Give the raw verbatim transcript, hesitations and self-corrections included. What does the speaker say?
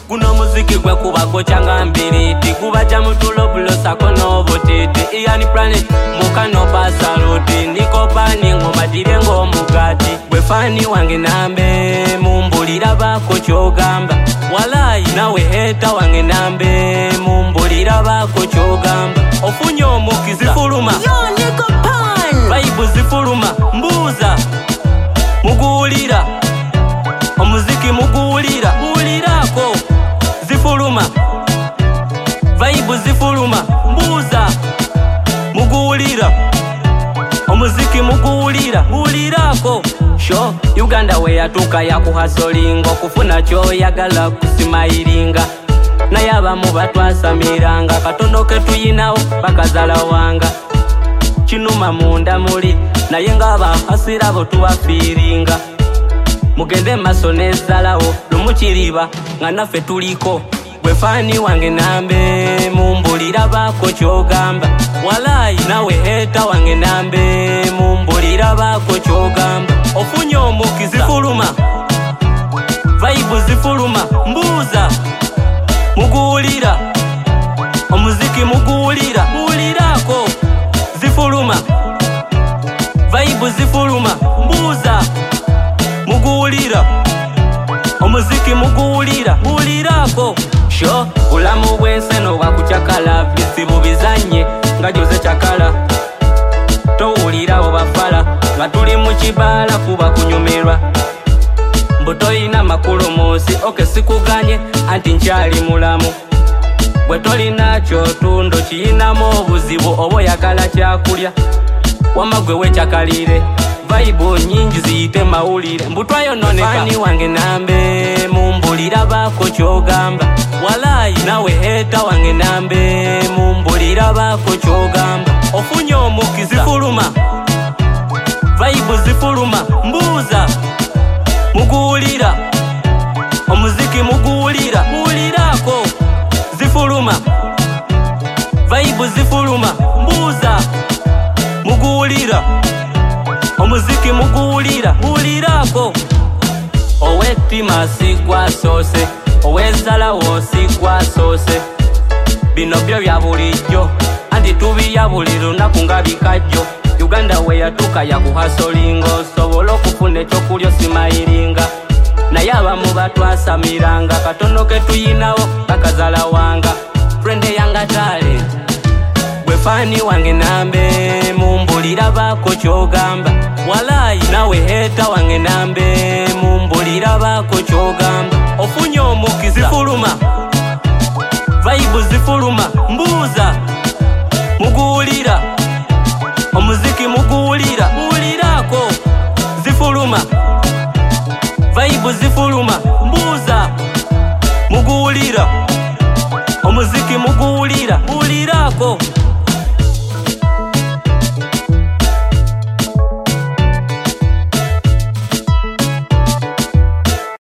Guno muziki gwe kubako changa mbiriti kubaja mutulo bulosa kono botete Ian Planet mukano pasaluti niko pani ngoma direngo mugati gwe fani wange nambe mumbulira bako chogamba walai nawe heta wange nambe mumbulira bako chogamba ofunyo mukiza zifuluma yo niko pan vibe zifuluma mbuza mugulira omuziki mugulira bulirako zifuluma vibe zifuluma mbuza mugulira omuziki mugulira bulirako sho Uganda we yatuka ya kuhasolingo kufuna cho yagala kusimailinga na yaba mu batwasamiranga katondoke tuyinawo bakazala wanga kinuma munda muli naye ngaba hasirabo tubafiringa mugende masonezalawo lumukiriba nga naffe tuliko gwe fani wange nambe mumbulira bako chogamba walai nawe heta wange nambe mumbulira bako chogamba ofunyo omukiza zifuluma vibe zifuluma mbuza mugulira omuziki mugulira bulirako zifuluma vibe zifuluma mbuza mugulira omuziki mugulira bulirako sho ulamu bwenseno bakuchakala bisibu bizanye nga joze chakala towulirawo bafala nga tuli mu kibala kuba kunyumirwa mbuto ina makulu munsi oke sikuganye anti nkyali mulamu bwe tolinacho tundo kiyinamu obuzibu oba oyagala kyakulya wamagwe wechakalire vibe nyingi ziyite mawulire mbutwayo noneka fani wange nambe mumbulira bako chogamba walai nawe heta wange nambe mumbulira bako chogamba ofunyo omukiza zifuluma vibe zifuluma mbuza mugulira omuziki mugulira bulirako zifuluma vibe zifuluma mbuza mugulira omuziki mugulira bulirako owetima sigwa sose owezala wosigwa sose bino byo bya bulijjo anti tubiya buli lunaku nga bikajjo Uganda we yatuka ya kuhasolingo sobola okufuna ekyokulya simayiringa naye abamu batwasamiranga katono ke tuyinawo bakazala wanga frende yanga talent gwe fani wange nambe mumbulira bako chogamba walai nawe heta wange nambe mumbulira bako chogamba ofunyo omukiza zifuluma vibe zifuluma mbuza mugulira omuziki mugulira bulirako zifuluma vibe zifuluma mbuza mugulira omuziki mugulira bulirako